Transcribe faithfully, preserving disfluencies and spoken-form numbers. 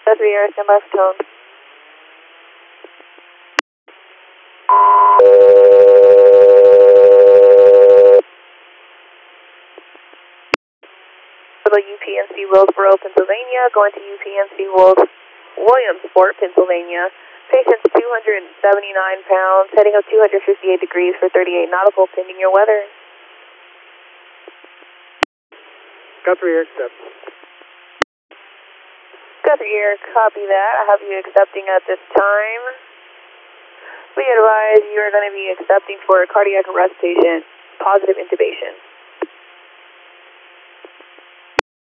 three Air, stand by for tone. U P M C Willsboro, Pennsylvania, going to U P M C Wills, Williamsport, Pennsylvania. Patient's two hundred seventy-nine pounds, heading up two hundred fifty-eight degrees for thirty-eight nautical, pending your weather. Guthrie Air, accept. Guthrie Air, copy that. I have you accepting at this time. We advise you are going to be accepting for a cardiac arrest patient, positive intubation.